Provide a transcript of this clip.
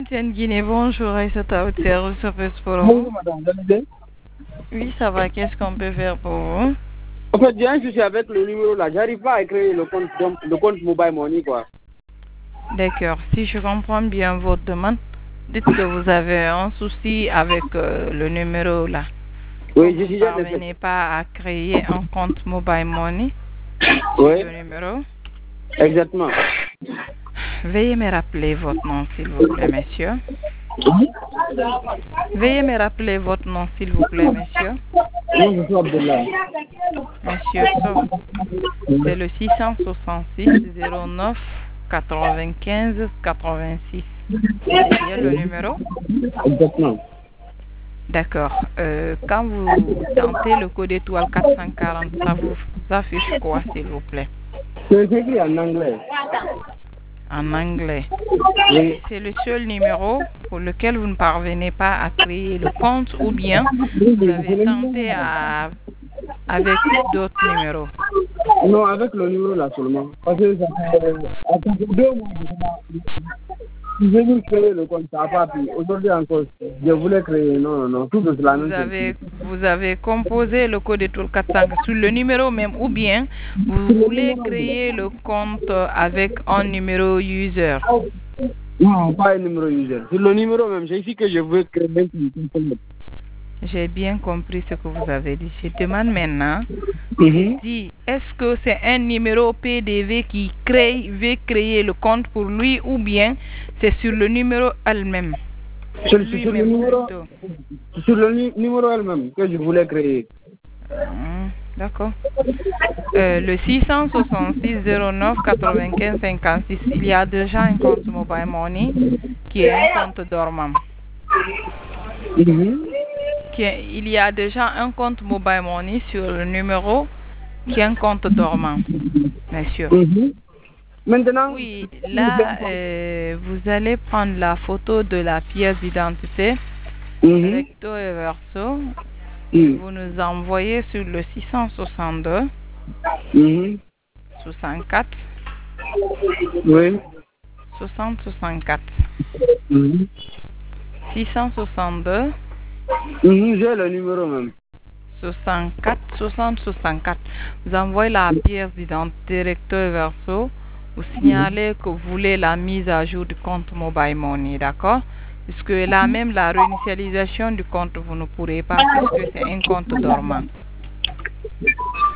Tiens, Guinée, bonjour, Aïssata au service pour vous. Bonjour madame, vous allez bien? Oui, ça va, qu'est-ce qu'on peut faire pour vous? En fait, j'ai un souci avec le numéro là, j'arrive pas à créer le compte Mobile Money quoi. D'accord, si je comprends bien votre demande, dites que vous avez un souci avec le numéro là. Oui, Vous ne parvenez pas à créer un compte Mobile Money sur Oui, le numéro. exactement. Veuillez me rappeler votre nom, s'il vous plaît, monsieur. Veuillez me rappeler votre nom, s'il vous plaît, monsieur. Oui, je suis Abdullah. Monsieur So, c'est le 666 09 95 86. C'est bien le numéro? Exactement. D'accord. Quand vous tentez le code étoile 440, ça vous affiche quoi, s'il vous plaît? C'est écrit en anglais. En anglais. Oui. C'est le seul numéro pour lequel vous ne parvenez pas à créer le compte ou bien vous avez tenté avec d'autres numéros. Non, avec le numéro là seulement. Parce que ça fait 2 mois j'ai voulu créer le compte, ça n'a pas pris. Aujourd'hui encore, je voulais créer, non, tout de la même chose. Vous avez composé le code étoile 400 sur le numéro même ou bien vous voulez créer le compte avec un numéro user. Non, pas un numéro user. C'est le numéro même, j'ai ici que je veux créer un compte. J'ai bien compris ce que vous avez dit. Je demande maintenant, est-ce que c'est un numéro PDV qui veut créer le compte pour lui ou bien c'est sur le numéro elle-même? Sur le numéro elle-même que je voulais créer. D'accord. Le 666 09 95 56, il y a déjà un compte Mobile Money qui est un compte dormant. Il y a déjà un compte Mobile Money sur le numéro qui est un compte dormant, monsieur. Maintenant, oui, là, vous allez prendre la photo de la pièce d'identité, recto et verso. Vous nous envoyez sur le 662 64 oui. 60 64 662 j'ai le numéro même. 64 60 64. Vous envoyez la pièce d'identité recto et verso. Vous signalez que vous voulez la mise à jour du compte Mobile Money, d'accord? Puisque là même la réinitialisation du compte, vous ne pourrez pas puisque c'est un compte dormant.